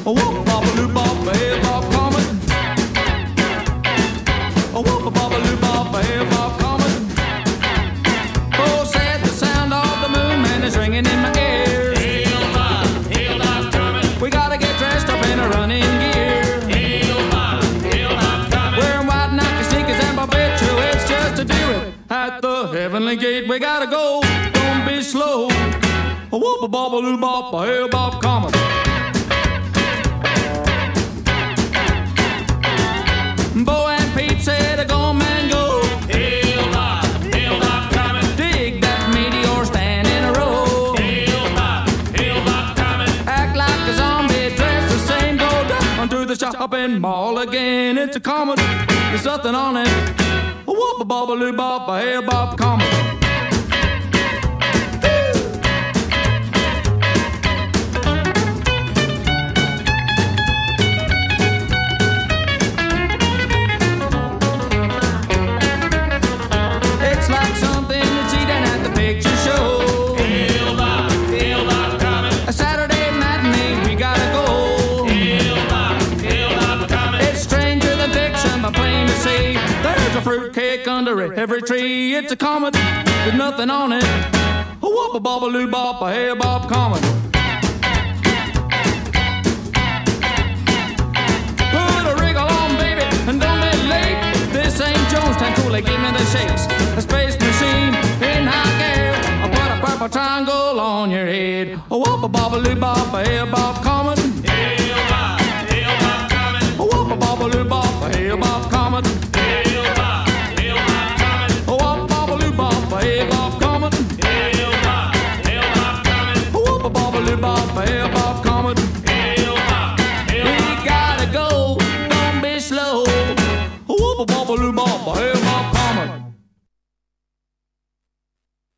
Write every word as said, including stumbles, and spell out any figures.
A whoop bop a loop bop a hey bop comet. A whoop a bop a loop bop a hey bop comet. Oh, said the sound of the moon man is ringing in my ears. Hail bop, hail bop comet. We gotta get dressed up in a running gear. Hail bop, hail bop comet. Wearing white Nike sneakers and barbiturates just to do it at the heavenly gate. We gotta go, don't be slow. A whoop a bop a loop bop a hey bop comet. Bo and Pete said, go man go. Hail bop, hail bop comet. Dig that meteor, stand in a row. Hail bop, hail bop comet. Act like a zombie, dress the same, go down to the shopping mall again. It's a comet, there's nothing on it. A whoop a bop a loop bop a hey bop comet. It's like something you'd see down at the picture show. Hail bop, hail bop comet. A Saturday matinee, we gotta go. Hail bop, hail bop comet. It's stranger than fiction, but plain to see. There's a fruitcake under every tree. It's a comet with nothing on it. A whoop a bop a loop bop a hey bop comet. Put a wriggle on, baby, and don't be late. This ain't Jonestown, cool, they give me the shakes. A space machine in high gear. I put a purple triangle on your head. A whoop a bop a loop bop a hey bop comet. Hail bop, hail bop comet. A whoop a bop a loop bop a hey bop comet. Hail bop, hail bop comet. A whoop bop a loop bop a hey bop comet. Hail bop, hail bop comet. A whoop a bop a loop bop a hey bop comet. Hail bop, hail We bop gotta go, don't be slow. A whoop a bop a loop bop a hey bop comet.